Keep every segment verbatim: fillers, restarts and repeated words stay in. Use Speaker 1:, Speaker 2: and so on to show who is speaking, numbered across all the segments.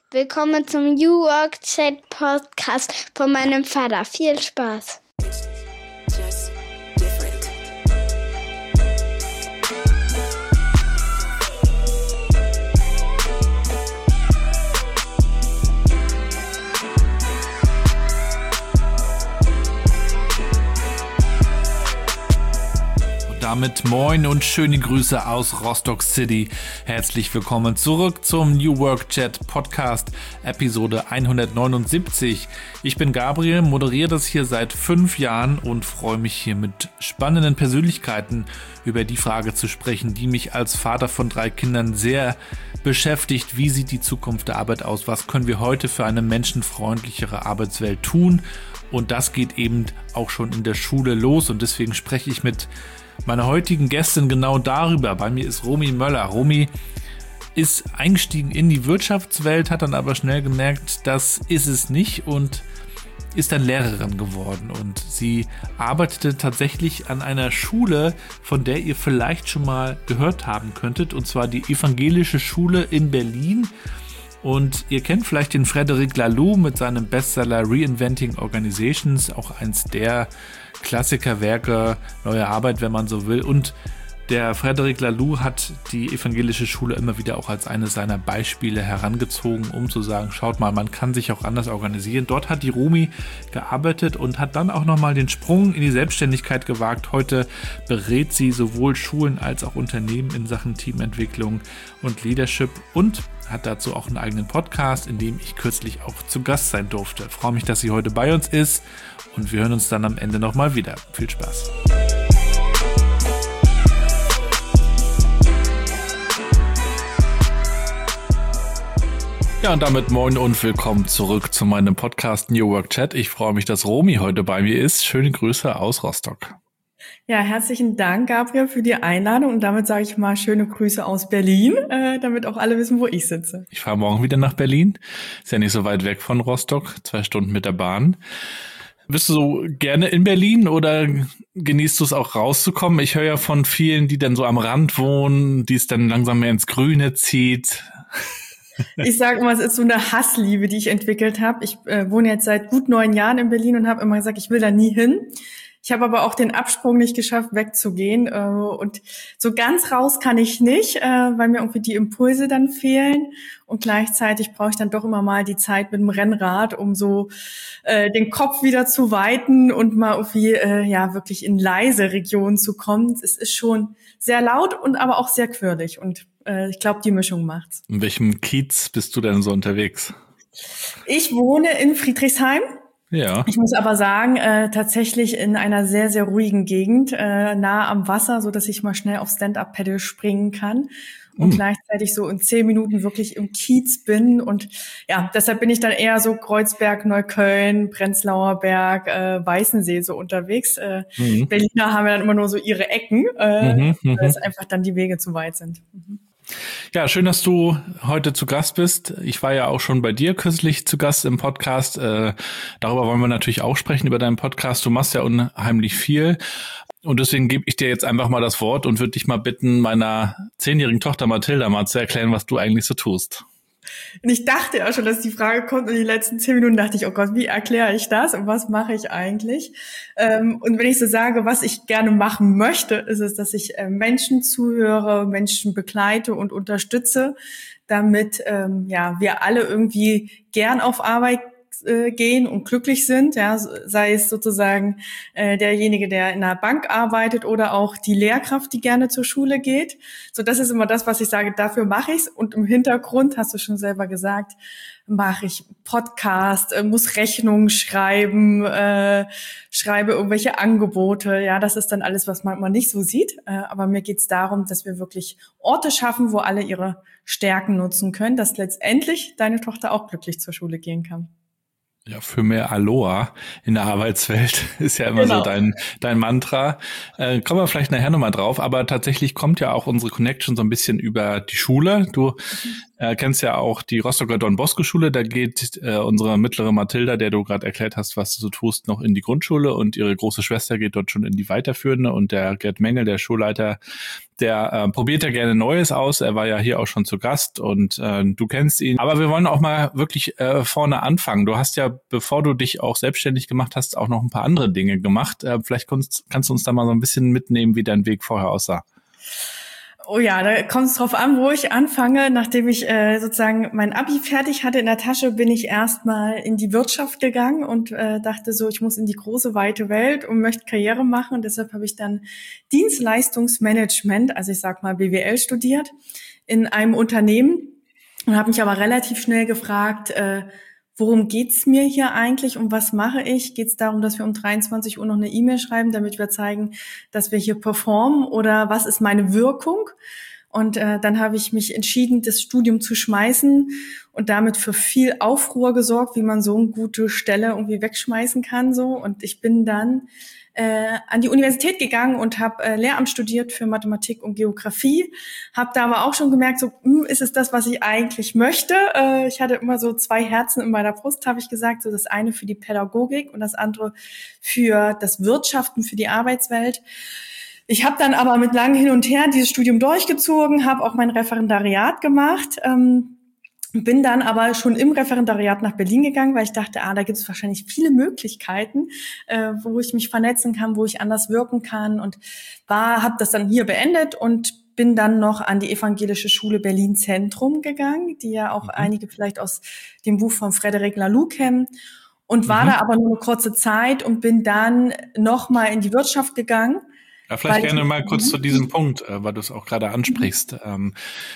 Speaker 1: Willkommen zum New Work Chat Podcast von meinem Vater. Viel Spaß.
Speaker 2: Damit moin und schöne Grüße aus Rostock City. Herzlich willkommen zurück zum New Work Chat Podcast, Episode hundertneunundsiebzig. Ich bin Gabriel, moderiere das hier seit fünf Jahren und freue mich hier mit spannenden Persönlichkeiten über die Frage zu sprechen, die mich als Vater von drei Kindern sehr beschäftigt. Wie sieht die Zukunft der Arbeit aus? Was können wir heute für eine menschenfreundlichere Arbeitswelt tun? Und das geht eben auch schon in der Schule los und deswegen spreche ich mit meiner heutigen Gästin genau darüber. Bei mir ist Romy Möller. Romy ist eingestiegen in die Wirtschaftswelt, hat dann aber schnell gemerkt, das ist es nicht und ist dann Lehrerin geworden. Und sie arbeitete tatsächlich an einer Schule, von der ihr vielleicht schon mal gehört haben könntet, und zwar die Evangelische Schule in Berlin. Und ihr kennt vielleicht den Frederic Laloux mit seinem Bestseller Reinventing Organizations, auch eins der Klassikerwerke, neue Arbeit, wenn man so will. Und der Frederic Laloux hat die evangelische Schule immer wieder auch als eines seiner Beispiele herangezogen, um zu sagen, schaut mal, man kann sich auch anders organisieren. Dort hat die Romy gearbeitet und hat dann auch nochmal den Sprung in die Selbstständigkeit gewagt. Heute berät sie sowohl Schulen als auch Unternehmen in Sachen Teamentwicklung und Leadership und hat dazu auch einen eigenen Podcast, in dem ich kürzlich auch zu Gast sein durfte. Ich freue mich, dass sie heute bei uns ist und wir hören uns dann am Ende nochmal wieder. Viel Spaß. Ja, und damit moin und willkommen zurück zu meinem Podcast New Work Chat. Ich freue mich, dass Romy heute bei mir ist. Schöne Grüße aus Rostock.
Speaker 3: Ja, herzlichen Dank, Gabriel, für die Einladung und damit sage ich mal schöne Grüße aus Berlin, äh, damit auch alle wissen, wo ich sitze.
Speaker 2: Ich fahre morgen wieder nach Berlin. Ist ja nicht so weit weg von Rostock, zwei Stunden mit der Bahn. Bist du so gerne in Berlin oder genießt du es auch rauszukommen? Ich höre ja von vielen, die dann so am Rand wohnen, die es dann langsam mehr ins Grüne zieht.
Speaker 3: Ich sage immer, es ist so eine Hassliebe, die ich entwickelt habe. Ich äh, wohne jetzt seit gut neun Jahren in Berlin und habe immer gesagt, ich will da nie hin. Ich habe aber auch den Absprung nicht geschafft, wegzugehen. Äh, und so ganz raus kann ich nicht, äh, weil mir irgendwie die Impulse dann fehlen. Und gleichzeitig brauche ich dann doch immer mal die Zeit mit dem Rennrad, um so äh, den Kopf wieder zu weiten und mal irgendwie äh, ja wirklich in leise Regionen zu kommen. Es ist schon sehr laut und aber auch sehr quirlig. Und äh, ich glaube, die Mischung macht's.
Speaker 2: In welchem Kiez bist du denn so unterwegs?
Speaker 3: Ich wohne in Friedrichshain.
Speaker 2: Ja.
Speaker 3: Ich muss aber sagen, äh, tatsächlich in einer sehr, sehr ruhigen Gegend, äh, nah am Wasser, so dass ich mal schnell auf Stand-Up-Paddle springen kann und mm. gleichzeitig so in zehn Minuten wirklich im Kiez bin. Und ja, deshalb bin ich dann eher so Kreuzberg, Neukölln, Prenzlauer Berg, äh, Weißensee so unterwegs. Äh, mhm. Berliner haben ja dann immer nur so ihre Ecken, äh, mhm, weil es einfach dann die Wege zu weit sind. Mhm.
Speaker 2: Ja, schön, dass du heute zu Gast bist. Ich war ja auch schon bei dir kürzlich zu Gast im Podcast. Äh, darüber wollen wir natürlich auch sprechen, über deinen Podcast. Du machst ja unheimlich viel. Und deswegen gebe ich dir jetzt einfach mal das Wort und würde dich mal bitten, meiner zehnjährigen Tochter Mathilda mal zu erklären, was du eigentlich so tust.
Speaker 3: Und ich dachte ja schon, dass die Frage kommt und die letzten zehn Minuten dachte ich, oh Gott, wie erkläre ich das und was mache ich eigentlich? Und wenn ich so sage, was ich gerne machen möchte, ist es, dass ich Menschen zuhöre, Menschen begleite und unterstütze, damit ja wir alle irgendwie gern auf Arbeit gehen und glücklich sind, ja, sei es sozusagen äh, derjenige, der in einer Bank arbeitet oder auch die Lehrkraft, die gerne zur Schule geht. So, das ist immer das, was ich sage, dafür mache ich's. Und im Hintergrund, hast du schon selber gesagt, mache ich Podcast, äh, muss Rechnungen schreiben, äh, schreibe irgendwelche Angebote. Ja, das ist dann alles, was man immer nicht so sieht. Äh, aber mir geht's darum, dass wir wirklich Orte schaffen, wo alle ihre Stärken nutzen können, dass letztendlich deine Tochter auch glücklich zur Schule gehen kann.
Speaker 2: Ja, für mehr Aloha in der Arbeitswelt ist ja immer genau so dein dein Mantra. Äh, kommen wir vielleicht nachher nochmal drauf, aber tatsächlich kommt ja auch unsere Connection so ein bisschen über die Schule. Du Äh, kennst ja auch die Rostocker Don-Bosco-Schule, da geht äh, unsere mittlere Mathilda, der du gerade erklärt hast, was du so tust, noch in die Grundschule und ihre große Schwester geht dort schon in die weiterführende und der Gerd Mengel, der Schulleiter, der äh, probiert ja gerne Neues aus. Er war ja hier auch schon zu Gast und äh, du kennst ihn. Aber wir wollen auch mal wirklich äh, vorne anfangen. Du hast ja, bevor du dich auch selbstständig gemacht hast, auch noch ein paar andere Dinge gemacht. Äh, vielleicht kannst, kannst du uns da mal so ein bisschen mitnehmen, wie dein Weg vorher aussah.
Speaker 3: Oh ja, da kommt es drauf an, wo ich anfange. Nachdem ich äh, sozusagen mein Abi fertig hatte in der Tasche, bin ich erstmal in die Wirtschaft gegangen und äh, dachte so, ich muss in die große, weite Welt und möchte Karriere machen. Und deshalb habe ich dann Dienstleistungsmanagement, also ich sag mal B W L studiert, in einem Unternehmen und habe mich aber relativ schnell gefragt, äh, worum geht's mir hier eigentlich und was mache ich? Geht es darum, dass wir um dreiundzwanzig Uhr noch eine E-Mail schreiben, damit wir zeigen, dass wir hier performen oder was ist meine Wirkung? Und äh, dann habe ich mich entschieden, das Studium zu schmeißen und damit für viel Aufruhr gesorgt, wie man so eine gute Stelle irgendwie wegschmeißen kann. So. Und ich bin dann äh, an die Universität gegangen und habe äh, Lehramt studiert für Mathematik und Geografie. Habe da aber auch schon gemerkt, so hm, ist es das, was ich eigentlich möchte. Äh, ich hatte immer so zwei Herzen in meiner Brust, habe ich gesagt. So das eine für die Pädagogik und das andere für das Wirtschaften, für die Arbeitswelt. Ich habe dann aber mit langem Hin und Her dieses Studium durchgezogen, habe auch mein Referendariat gemacht, ähm, bin dann aber schon im Referendariat nach Berlin gegangen, weil ich dachte, ah, da gibt es wahrscheinlich viele Möglichkeiten, äh, wo ich mich vernetzen kann, wo ich anders wirken kann und war, habe das dann hier beendet und bin dann noch an die Evangelische Schule Berlin Zentrum gegangen, die ja auch mhm. einige vielleicht aus dem Buch von Frédéric Laloux kennen. Und war mhm. da aber nur eine kurze Zeit und bin dann noch mal in die Wirtschaft gegangen.
Speaker 2: Ja, vielleicht gerne mal kurz zu diesem Punkt, äh, weil du es auch gerade ansprichst. Mhm. Ähm,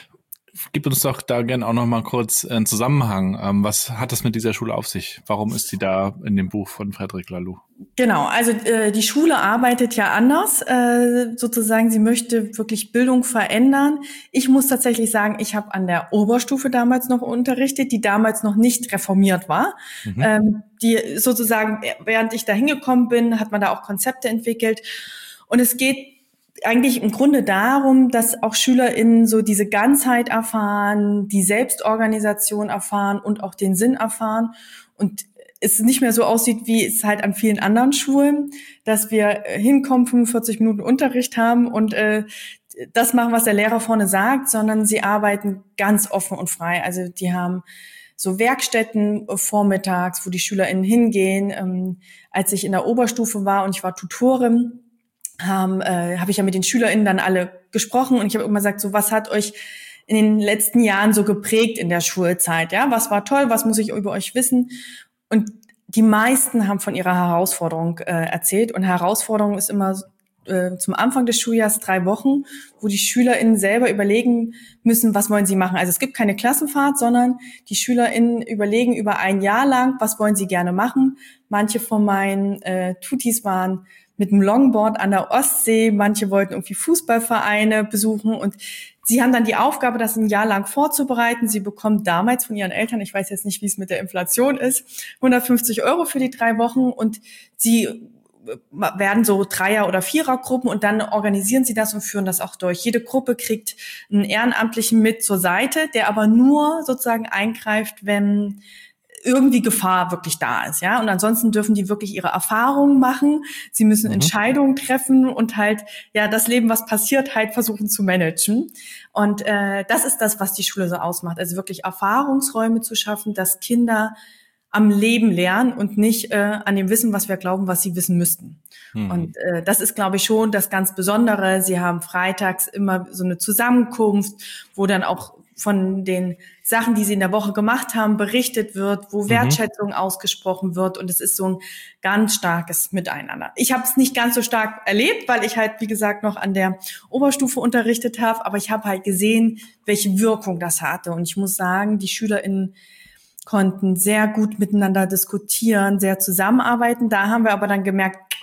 Speaker 2: gib uns doch da gerne auch noch mal kurz einen Zusammenhang. Ähm, was hat das mit dieser Schule auf sich? Warum ist sie da in dem Buch von Frédéric Laloux?
Speaker 3: Genau, also äh, die Schule arbeitet ja anders. Äh, sozusagen, sie möchte wirklich Bildung verändern. Ich muss tatsächlich sagen, ich habe an der Oberstufe damals noch unterrichtet, die damals noch nicht reformiert war. Mhm. Ähm, die sozusagen, während ich da hingekommen bin, hat man da auch Konzepte entwickelt. Und es geht eigentlich im Grunde darum, dass auch SchülerInnen so diese Ganzheit erfahren, die Selbstorganisation erfahren und auch den Sinn erfahren und es nicht mehr so aussieht, wie es halt an vielen anderen Schulen, dass wir hinkommen, fünfundvierzig Minuten Unterricht haben und äh, das machen, was der Lehrer vorne sagt, sondern sie arbeiten ganz offen und frei. Also die haben so Werkstätten vormittags, wo die SchülerInnen hingehen. Ähm, als ich in der Oberstufe war und ich war Tutorin, haben, äh, habe ich ja mit den SchülerInnen dann alle gesprochen und ich habe immer gesagt, so was hat euch in den letzten Jahren so geprägt in der Schulzeit, ja, was war toll, was muss ich über euch wissen? Und die meisten haben von ihrer Herausforderung äh, erzählt und Herausforderung ist immer äh, zum Anfang des Schuljahres drei Wochen, wo die SchülerInnen selber überlegen müssen, was wollen sie machen. Also es gibt keine Klassenfahrt, sondern die SchülerInnen überlegen über ein Jahr lang, was wollen sie gerne machen. Manche von meinen äh, Tutis waren mit dem Longboard an der Ostsee, manche wollten irgendwie Fußballvereine besuchen und sie haben dann die Aufgabe, das ein Jahr lang vorzubereiten. Sie bekommen damals von ihren Eltern, ich weiß jetzt nicht, wie es mit der Inflation ist, hundertfünfzig Euro für die drei Wochen und sie werden so Dreier- oder Vierergruppen und dann organisieren sie das und führen das auch durch. Jede Gruppe kriegt einen Ehrenamtlichen mit zur Seite, der aber nur sozusagen eingreift, wenn irgendwie Gefahr wirklich da ist, ja. Und ansonsten dürfen die wirklich ihre Erfahrungen machen. Sie müssen mhm. Entscheidungen treffen und halt, ja, das Leben, was passiert, halt versuchen zu managen. Und äh, das ist das, was die Schule so ausmacht. Also wirklich Erfahrungsräume zu schaffen, dass Kinder am Leben lernen und nicht äh, an dem Wissen, was wir glauben, was sie wissen müssten. Mhm. Und äh, das ist, glaube ich, schon das ganz Besondere. Sie haben freitags immer so eine Zusammenkunft, wo dann auch von den Sachen, die sie in der Woche gemacht haben, berichtet wird, wo Wertschätzung mhm. ausgesprochen wird. Und es ist so ein ganz starkes Miteinander. Ich habe es nicht ganz so stark erlebt, weil ich halt, wie gesagt, noch an der Oberstufe unterrichtet habe. Aber ich habe halt gesehen, welche Wirkung das hatte. Und ich muss sagen, die SchülerInnen konnten sehr gut miteinander diskutieren, sehr zusammenarbeiten. Da haben wir aber dann gemerkt,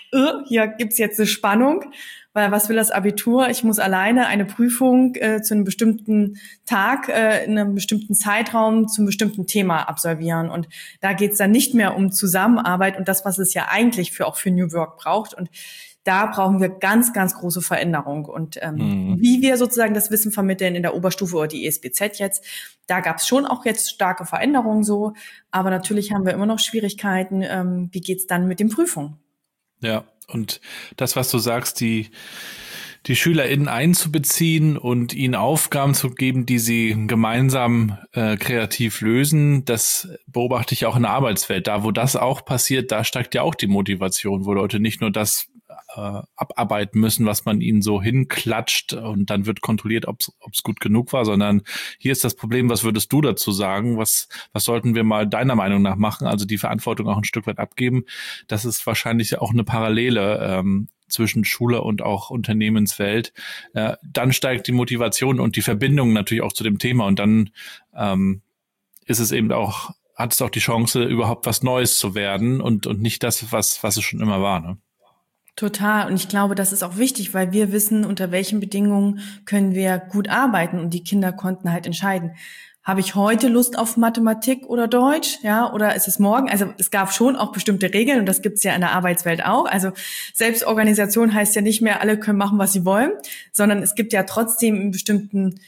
Speaker 3: uh, hier gibt's jetzt eine Spannung, weil was will das Abitur? Ich muss alleine eine Prüfung äh, zu einem bestimmten Tag, äh, in einem bestimmten Zeitraum, zu einem bestimmten Thema absolvieren. Und da geht's dann nicht mehr um Zusammenarbeit und das, was es ja eigentlich für auch für New Work braucht. Und da brauchen wir ganz, ganz große Veränderung. Und ähm, mhm. wie wir sozusagen das Wissen vermitteln in der Oberstufe oder die E S B Z jetzt, da gab es schon auch jetzt starke Veränderungen so. Aber natürlich haben wir immer noch Schwierigkeiten. Ähm, wie geht's dann mit den Prüfungen?
Speaker 2: Ja, und das, was du sagst, die die SchülerInnen einzubeziehen und ihnen Aufgaben zu geben, die sie gemeinsam äh, kreativ lösen, das beobachte ich auch in der Arbeitswelt. Da, wo das auch passiert, da steigt ja auch die Motivation, wo Leute nicht nur das äh, abarbeiten müssen, was man ihnen so hinklatscht und dann wird kontrolliert, ob es gut genug war, sondern hier ist das Problem, was würdest du dazu sagen? Was, was sollten wir mal deiner Meinung nach machen? Also die Verantwortung auch ein Stück weit abgeben. Das ist wahrscheinlich auch eine Parallele ähm, zwischen Schule und auch Unternehmenswelt. Äh, dann steigt die Motivation und die Verbindung natürlich auch zu dem Thema und dann ähm, ist es eben auch, hat es auch die Chance, überhaupt was Neues zu werden und und nicht das, was was es schon immer war, ne?
Speaker 3: Total. Und ich glaube, das ist auch wichtig, weil wir wissen, unter welchen Bedingungen können wir gut arbeiten. Und die Kinder konnten halt entscheiden, habe ich heute Lust auf Mathematik oder Deutsch? Ja, oder ist es morgen? Also es gab schon auch bestimmte Regeln und das gibt's ja in der Arbeitswelt auch. Also Selbstorganisation heißt ja nicht mehr, alle können machen, was sie wollen, sondern es gibt ja trotzdem einen bestimmten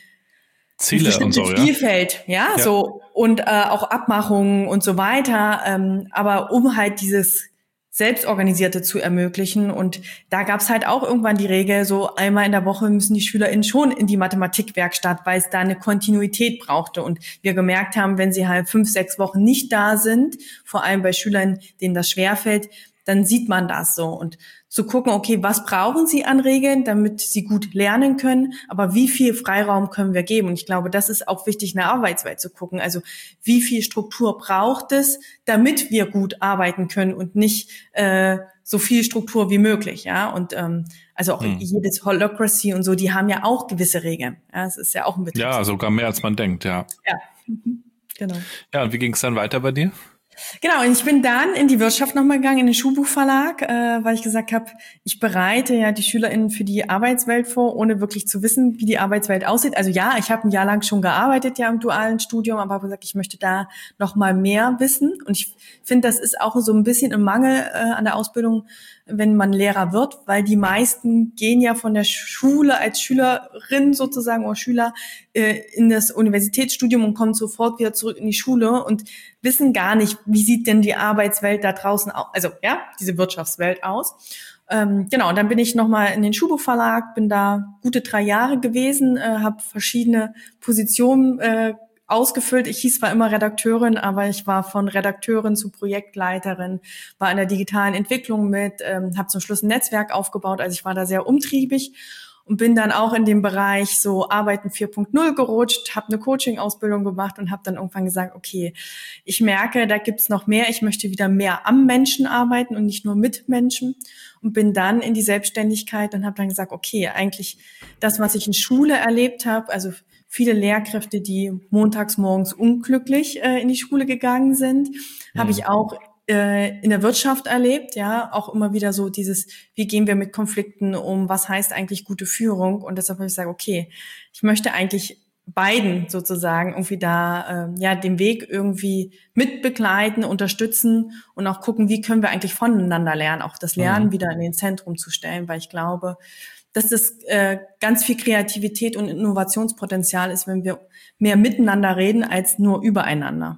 Speaker 2: Ziele und so,
Speaker 3: Spielfeld, ja, ja, so und äh, auch Abmachungen und so weiter. Ähm, aber um halt dieses Selbstorganisierte zu ermöglichen. Und da gab's halt auch irgendwann die Regel, so einmal in der Woche müssen die SchülerInnen schon in die Mathematikwerkstatt, weil es da eine Kontinuität brauchte. Und wir gemerkt haben, wenn sie halt fünf, sechs Wochen nicht da sind, vor allem bei Schülern, denen das schwerfällt, dann sieht man das so. Und zu gucken, okay, was brauchen sie an Regeln, damit sie gut lernen können, aber wie viel Freiraum können wir geben? Und ich glaube, das ist auch wichtig, in der Arbeitswelt zu gucken. Also wie viel Struktur braucht es, damit wir gut arbeiten können und nicht äh, so viel Struktur wie möglich, ja? Und ähm, also auch hm. jedes Holacracy und so, die haben ja auch gewisse Regeln. Ja, es ist ja auch ein Betrieb.
Speaker 2: Ja, sogar mehr als man denkt, ja.
Speaker 3: Ja, genau.
Speaker 2: Ja, und wie ging es dann weiter bei dir?
Speaker 3: Genau, und ich bin dann in die Wirtschaft nochmal gegangen, in den Schulbuchverlag, äh, weil ich gesagt habe, ich bereite ja die SchülerInnen für die Arbeitswelt vor, ohne wirklich zu wissen, wie die Arbeitswelt aussieht. Also ja, ich habe ein Jahr lang schon gearbeitet ja im dualen Studium, aber habe gesagt, ich möchte da nochmal mehr wissen. Und ich finde, das ist auch so ein bisschen ein Mangel äh, an der Ausbildung, wenn man Lehrer wird, weil die meisten gehen ja von der Schule als Schülerin sozusagen oder Schüler äh, in das Universitätsstudium und kommen sofort wieder zurück in die Schule und wissen gar nicht, wie sieht denn die Arbeitswelt da draußen aus, also ja, diese Wirtschaftswelt aus. Ähm, genau, und dann bin ich nochmal in den Schulbuchverlag, bin da gute drei Jahre gewesen, äh, habe verschiedene Positionen äh, ausgefüllt. Ich hieß zwar immer Redakteurin, aber ich war von Redakteurin zu Projektleiterin, war in der digitalen Entwicklung mit, ähm, habe zum Schluss ein Netzwerk aufgebaut, also ich war da sehr umtriebig und bin dann auch in dem Bereich so Arbeiten vier Punkt null gerutscht, habe eine Coaching-Ausbildung gemacht und habe dann irgendwann gesagt, okay, ich merke, da gibt's noch mehr, ich möchte wieder mehr am Menschen arbeiten und nicht nur mit Menschen und bin dann in die Selbstständigkeit und habe dann gesagt, okay, eigentlich das, was ich in Schule erlebt habe, also viele Lehrkräfte, die montags morgens unglücklich äh, in die Schule gegangen sind, mhm. habe ich auch äh, in der Wirtschaft erlebt, ja, auch immer wieder so dieses, wie gehen wir mit Konflikten um, was heißt eigentlich gute Führung? Und deshalb habe ich gesagt, okay, ich möchte eigentlich beiden sozusagen irgendwie da äh, ja den Weg irgendwie mitbegleiten, unterstützen und auch gucken, wie können wir eigentlich voneinander lernen, auch das Lernen mhm. wieder in den Zentrum zu stellen, weil ich glaube, dass das äh, ganz viel Kreativität und Innovationspotenzial ist, wenn wir mehr miteinander reden als nur übereinander.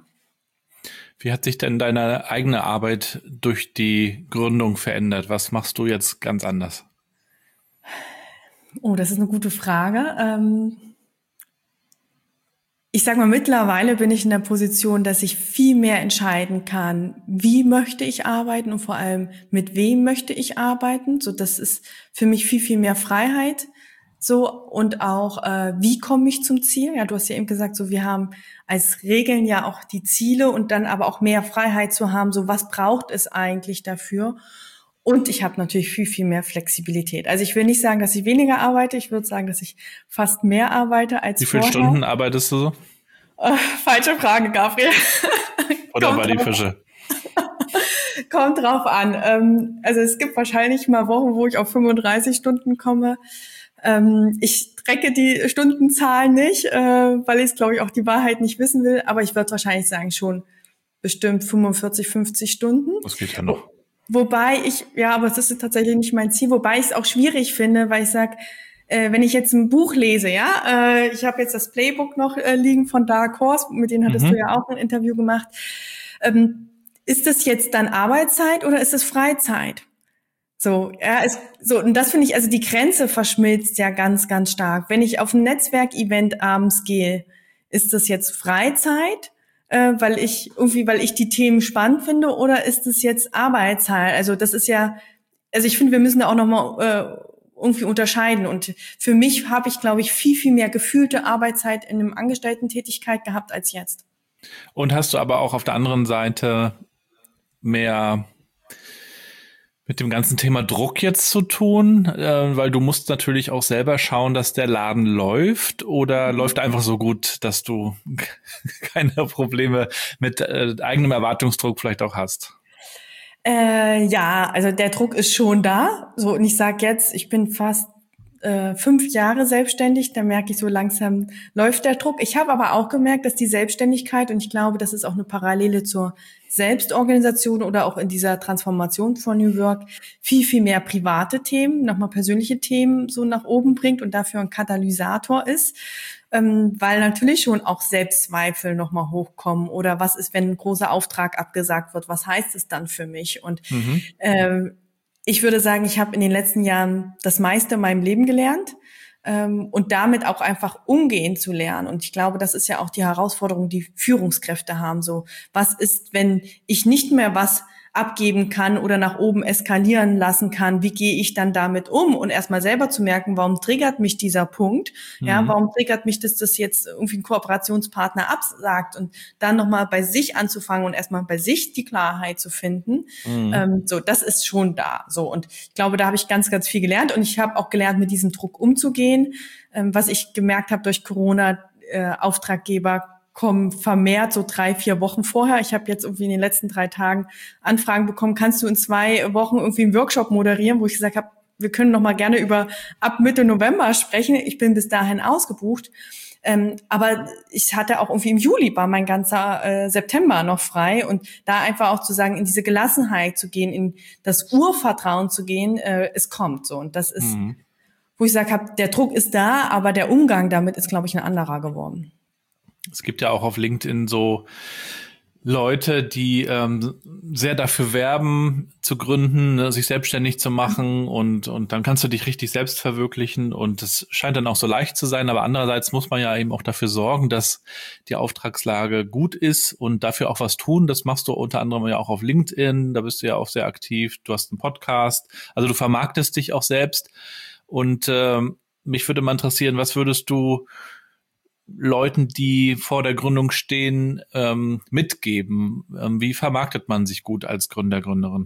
Speaker 2: Wie hat sich denn deine eigene Arbeit durch die Gründung verändert? Was machst du jetzt ganz anders?
Speaker 3: Oh, das ist eine gute Frage. Ähm Ich sag mal, mittlerweile bin ich in der Position, dass ich viel mehr entscheiden kann, wie möchte ich arbeiten und vor allem mit wem möchte ich arbeiten. So, das ist für mich viel, viel mehr Freiheit. So, und auch, äh, wie komme ich zum Ziel? Ja, du hast ja eben gesagt, so, wir haben als Regeln ja auch die Ziele und dann aber auch mehr Freiheit zu haben. So, was braucht es eigentlich dafür? Und ich habe natürlich viel, viel mehr Flexibilität. Also ich will nicht sagen, dass ich weniger arbeite. Ich würde sagen, dass ich fast mehr arbeite als
Speaker 2: Wie viele
Speaker 3: vorher.
Speaker 2: Stunden arbeitest du so?
Speaker 3: Äh, falsche Frage, Gabriel.
Speaker 2: Oder bei die Fische?
Speaker 3: kommt drauf an. Ähm, also es gibt wahrscheinlich mal Wochen, wo ich auf fünfunddreißig Stunden komme. Ähm, ich trecke die Stundenzahl nicht, äh, weil ich, glaube ich, auch die Wahrheit nicht wissen will. Aber ich würde wahrscheinlich sagen, schon bestimmt fünfundvierzig, fünfzig Stunden.
Speaker 2: Das geht ja noch.
Speaker 3: Wobei ich, ja, aber das ist tatsächlich nicht mein Ziel, wobei ich es auch schwierig finde, weil ich sage, äh, wenn ich jetzt ein Buch lese, ja, äh, ich habe jetzt das Playbook noch äh, liegen von Dark Horse, mit denen hattest mhm. du ja auch ein Interview gemacht. Ähm, ist das jetzt dann Arbeitszeit oder ist es Freizeit? So, ja, ist so, und das finde ich, also die Grenze verschmilzt ja ganz, ganz stark. Wenn ich auf ein Netzwerkevent abends gehe, ist das jetzt Freizeit? Äh, weil ich irgendwie, weil ich die Themen spannend finde, oder ist es jetzt Arbeitszeit? Also das ist ja, also ich finde, wir müssen da auch nochmal äh, irgendwie unterscheiden. Und für mich habe ich, glaube ich, viel, viel mehr gefühlte Arbeitszeit in einem Angestellten-Tätigkeit gehabt als jetzt.
Speaker 2: Und hast du aber auch auf der anderen Seite mehr mit dem ganzen Thema Druck jetzt zu tun, äh, weil du musst natürlich auch selber schauen, dass der Laden läuft, oder mhm. läuft einfach so gut, dass du keine Probleme mit äh, eigenem Erwartungsdruck vielleicht auch hast?
Speaker 3: Äh, ja, also der Druck ist schon da. So, und ich sage jetzt, ich bin fast äh, fünf Jahre selbstständig, da merke ich, so langsam läuft der Druck. Ich habe aber auch gemerkt, dass die Selbstständigkeit, und ich glaube, das ist auch eine Parallele zur Selbstorganisation oder auch in dieser Transformation von New Work, viel, viel mehr private Themen, nochmal persönliche Themen so nach oben bringt und dafür ein Katalysator ist, ähm, weil natürlich schon auch Selbstzweifel nochmal hochkommen, oder was ist, wenn ein großer Auftrag abgesagt wird, was heißt es dann für mich? Und mhm. ähm, ich würde sagen, ich habe in den letzten Jahren das meiste in meinem Leben gelernt, ähm, und damit auch einfach umgehen zu lernen. Und ich glaube, das ist ja auch die Herausforderung, die Führungskräfte haben. So, was ist, wenn ich nicht mehr was abgeben kann oder nach oben eskalieren lassen kann? Wie gehe ich dann damit um? Und erstmal selber zu merken, warum triggert mich dieser Punkt? Mhm. Ja, warum triggert mich, dass das jetzt irgendwie ein Kooperationspartner absagt? Und dann nochmal bei sich anzufangen und erstmal bei sich die Klarheit zu finden. Mhm. Ähm, so, das ist schon da. So, und ich glaube, da habe ich ganz, ganz viel gelernt. Und ich habe auch gelernt, mit diesem Druck umzugehen. Ähm, was ich gemerkt habe durch Corona, äh, Auftraggeber kommen vermehrt so drei, vier Wochen vorher. Ich habe jetzt irgendwie in den letzten drei Tagen Anfragen bekommen, kannst du in zwei Wochen irgendwie einen Workshop moderieren, wo ich gesagt habe, wir können noch mal gerne über ab Mitte November sprechen. Ich bin bis dahin ausgebucht. Ähm, aber ich hatte auch irgendwie im Juli war mein ganzer äh, September noch frei, und da einfach auch zu sagen, in diese Gelassenheit zu gehen, in das Urvertrauen zu gehen, äh, es kommt so. Und das ist, mhm. wo ich sage habe, der Druck ist da, aber der Umgang damit ist, glaube ich, ein anderer geworden.
Speaker 2: Es gibt ja auch auf LinkedIn so Leute, die ähm, sehr dafür werben, zu gründen, ne, sich selbstständig zu machen, und und dann kannst du dich richtig selbst verwirklichen, und das scheint dann auch so leicht zu sein, aber andererseits muss man ja eben auch dafür sorgen, dass die Auftragslage gut ist und dafür auch was tun. Das machst du unter anderem ja auch auf LinkedIn, da bist du ja auch sehr aktiv, du hast einen Podcast, also du vermarktest dich auch selbst, und ähm, mich würde mal interessieren, was würdest du Leuten, die vor der Gründung stehen, ähm, mitgeben? Ähm, wie vermarktet man sich gut als Gründer, Gründerin?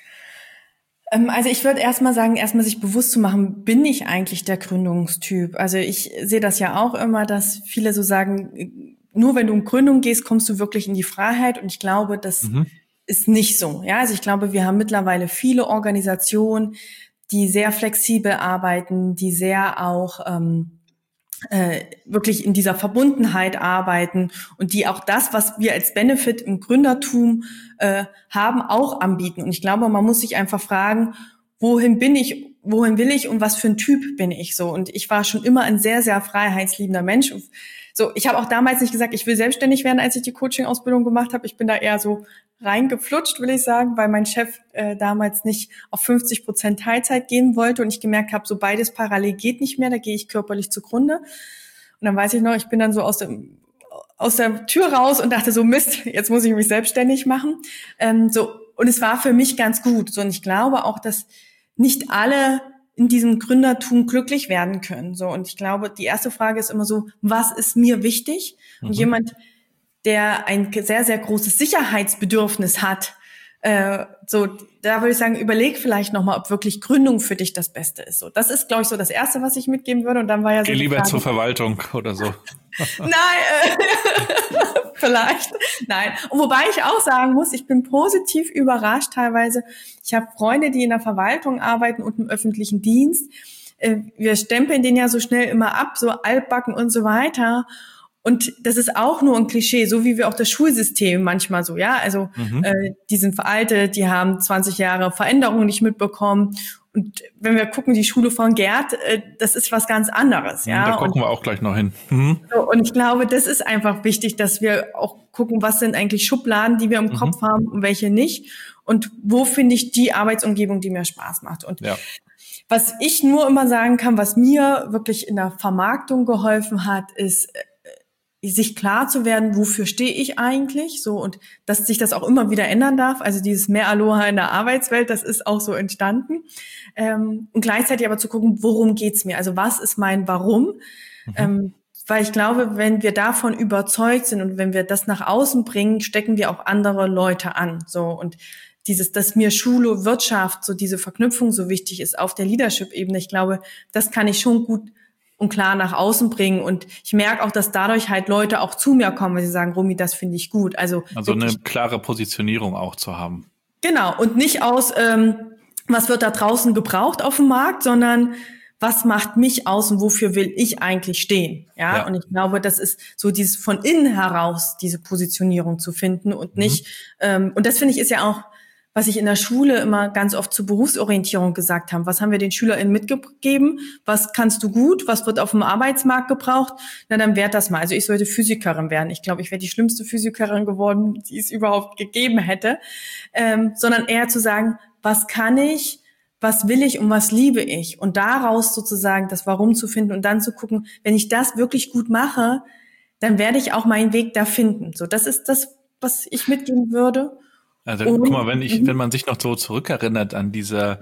Speaker 3: Ähm, also ich würde erstmal sagen, erstmal sich bewusst zu machen, bin ich eigentlich der Gründungstyp? Also ich sehe das ja auch immer, dass viele so sagen, nur wenn du in Gründung gehst, kommst du wirklich in die Freiheit, und ich glaube, das mhm. ist nicht so. Ja, also ich glaube, wir haben mittlerweile viele Organisationen, die sehr flexibel arbeiten, die sehr auch ähm, Äh, wirklich in dieser Verbundenheit arbeiten und die auch das, was wir als Benefit im Gründertum äh, haben, auch anbieten. Und ich glaube, man muss sich einfach fragen, wohin bin ich, wohin will ich und was für ein Typ bin ich so. Und ich war schon immer ein sehr, sehr freiheitsliebender Mensch. So, ich habe auch damals nicht gesagt, ich will selbstständig werden, als ich die Coaching-Ausbildung gemacht habe. Ich bin da eher so reingeflutscht, will ich sagen, weil mein Chef äh, damals nicht auf fünfzig Prozent Teilzeit gehen wollte und ich gemerkt habe, so beides parallel geht nicht mehr, da gehe ich körperlich zugrunde. Und dann weiß ich noch, ich bin dann so aus dem aus der Tür raus und dachte so, Mist, jetzt muss ich mich selbstständig machen. Ähm, so, und es war für mich ganz gut. So, und ich glaube auch, dass nicht alle in diesem Gründertum glücklich werden können. So, und ich glaube, die erste Frage ist immer so, was ist mir wichtig? Mhm. Und jemand, der ein sehr, sehr großes Sicherheitsbedürfnis hat, Äh, so, da würde ich sagen, überleg vielleicht nochmal, ob wirklich Gründung für dich das Beste ist. So, das ist, glaube ich, so das Erste, was ich mitgeben würde. Und dann war ja so
Speaker 2: Geh lieber
Speaker 3: Frage,
Speaker 2: zur Verwaltung oder so.
Speaker 3: Nein, äh, vielleicht. Nein. Und wobei ich auch sagen muss, ich bin positiv überrascht teilweise. Ich habe Freunde, die in der Verwaltung arbeiten und im öffentlichen Dienst. Äh, wir stempeln den ja so schnell immer ab, so altbacken und so weiter. Und das ist auch nur ein Klischee, so wie wir auch das Schulsystem manchmal so, ja. Also mhm. äh, die sind veraltet, die haben zwanzig Jahre Veränderungen nicht mitbekommen. Und wenn wir gucken, die Schule von Gerd, äh, das ist was ganz anderes, ja.
Speaker 2: Da gucken
Speaker 3: und,
Speaker 2: wir auch gleich noch hin. Mhm.
Speaker 3: So, und ich glaube, das ist einfach wichtig, dass wir auch gucken, was sind eigentlich Schubladen, die wir im mhm. Kopf haben und welche nicht. Und wo finde ich die Arbeitsumgebung, die mir Spaß macht. Und ja. was ich nur immer sagen kann, was mir wirklich in der Vermarktung geholfen hat, ist, sich klar zu werden, wofür stehe ich eigentlich, so, und dass sich das auch immer wieder ändern darf. Also dieses mehr Aloha in der Arbeitswelt, das ist auch so entstanden. Ähm, und gleichzeitig aber zu gucken, worum geht's mir? Also was ist mein Warum? Mhm. Ähm, weil ich glaube, wenn wir davon überzeugt sind und wenn wir das nach außen bringen, stecken wir auch andere Leute an. So, und dieses, dass mir Schule, Wirtschaft, so diese Verknüpfung so wichtig ist auf der Leadership-Ebene, ich glaube, das kann ich schon gut und klar nach außen bringen. Und ich merke auch, dass dadurch halt Leute auch zu mir kommen, weil sie sagen, Romy, das finde ich gut. Also,
Speaker 2: also eine klare Positionierung auch zu haben.
Speaker 3: Genau. Und nicht aus, ähm, was wird da draußen gebraucht auf dem Markt, sondern was macht mich aus und wofür will ich eigentlich stehen? Ja. ja. Und ich glaube, das ist so dieses von innen heraus, diese Positionierung zu finden und nicht, mhm. ähm, und das finde ich ist ja auch, was ich in der Schule immer ganz oft zur Berufsorientierung gesagt habe. Was haben wir den SchülerInnen mitgegeben? Was kannst du gut? Was wird auf dem Arbeitsmarkt gebraucht? Na, dann werd das mal. Also ich sollte Physikerin werden. Ich glaube, ich wäre die schlimmste Physikerin geworden, die es überhaupt gegeben hätte. Ähm, sondern eher zu sagen, was kann ich, was will ich und was liebe ich? Und daraus sozusagen das Warum zu finden und dann zu gucken, wenn ich das wirklich gut mache, dann werde ich auch meinen Weg da finden. So, das ist das, was ich mitgeben würde.
Speaker 2: Also guck mal, wenn ich, wenn man sich noch so zurückerinnert an diese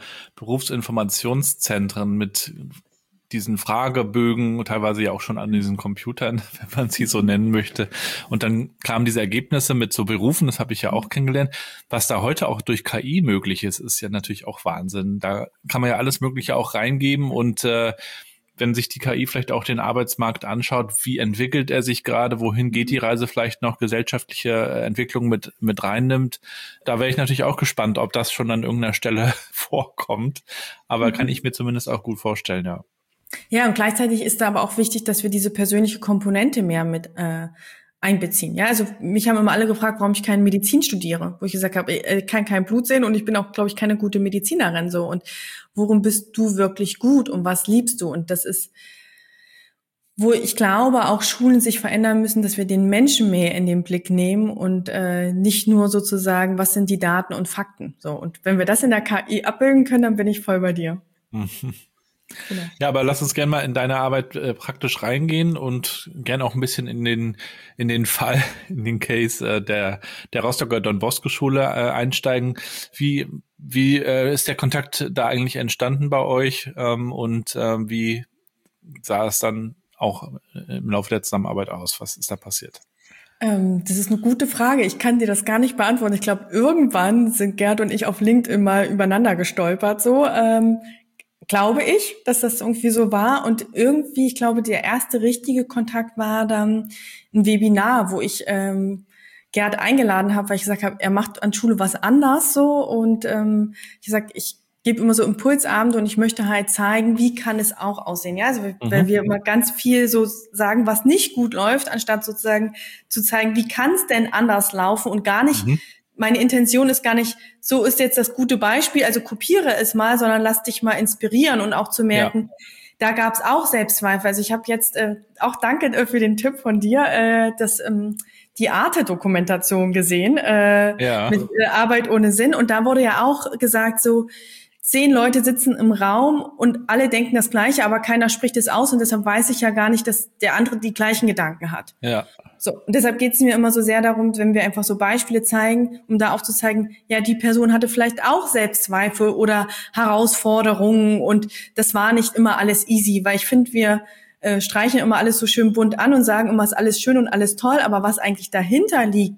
Speaker 2: Berufsinformationszentren mit diesen Fragebögen, teilweise ja auch schon an diesen Computern, wenn man sie so nennen möchte. Und dann kamen diese Ergebnisse mit so Berufen, das habe ich ja auch kennengelernt. Was da heute auch durch K I möglich ist, ist ja natürlich auch Wahnsinn. Da kann man ja alles Mögliche auch reingeben und äh, wenn sich die K I vielleicht auch den Arbeitsmarkt anschaut, wie entwickelt er sich gerade, wohin geht die Reise, vielleicht noch gesellschaftliche Entwicklung mit mit reinnimmt. Da wäre ich natürlich auch gespannt, ob das schon an irgendeiner Stelle vorkommt. Aber mhm. kann ich mir zumindest auch gut vorstellen, ja.
Speaker 3: Ja, und gleichzeitig ist da aber auch wichtig, dass wir diese persönliche Komponente mehr mit äh, einbeziehen. Ja, also mich haben immer alle gefragt, warum ich keine Medizin studiere, wo ich gesagt habe, ich kann kein Blut sehen und ich bin auch, glaube ich, keine gute Medizinerin so. Und worum bist du wirklich gut und was liebst du? Und das ist, wo ich glaube, auch Schulen sich verändern müssen, dass wir den Menschen mehr in den Blick nehmen und äh, nicht nur sozusagen, was sind die Daten und Fakten. So, und wenn wir das in der K I abbilden können, dann bin ich voll bei dir.
Speaker 2: Genau. Ja, aber lass uns gerne mal in deine Arbeit äh, praktisch reingehen und gerne auch ein bisschen in den in den Fall, in den Case äh, der der Rostocker Don Bosco Schule äh, einsteigen. Wie wie äh, ist der Kontakt da eigentlich entstanden bei euch ähm, und äh, wie sah es dann auch im Laufe der Zusammenarbeit aus? Was ist da passiert?
Speaker 3: Ähm, das ist eine gute Frage. Ich kann dir das gar nicht beantworten. Ich glaube, irgendwann sind Gerd und ich auf LinkedIn mal übereinander gestolpert. So. Ähm, Glaube ich, dass das irgendwie so war. Und irgendwie, ich glaube, der erste richtige Kontakt war dann ein Webinar, wo ich ähm, Gerd eingeladen habe, weil ich gesagt habe, er macht an Schule was anders so. Und ähm, ich sag, ich gebe immer so Impulsabende und ich möchte halt zeigen, wie kann es auch aussehen. Ja, also mhm. weil wir immer ganz viel so sagen, was nicht gut läuft, anstatt sozusagen zu zeigen, wie kann es denn anders laufen und gar nicht. Mhm. Meine Intention ist gar nicht, so ist jetzt das gute Beispiel, also kopiere es mal, sondern lass dich mal inspirieren und auch zu merken, ja. Da gab es auch Selbstzweifel. Also ich habe jetzt, äh, auch danke für den Tipp von dir, äh, das ähm, die Arte-Dokumentation gesehen, äh, ja. mit äh, Arbeit ohne Sinn. Und da wurde ja auch gesagt, so zehn Leute sitzen im Raum und alle denken das Gleiche, aber keiner spricht es aus und deshalb weiß ich ja gar nicht, dass der andere die gleichen Gedanken hat.
Speaker 2: Ja.
Speaker 3: So, und deshalb geht es mir immer so sehr darum, wenn wir einfach so Beispiele zeigen, um da aufzuzeigen, ja, die Person hatte vielleicht auch Selbstzweifel oder Herausforderungen und das war nicht immer alles easy, weil ich finde, wir äh, streichen immer alles so schön bunt an und sagen immer, ist alles schön und alles toll, aber was eigentlich dahinter liegt,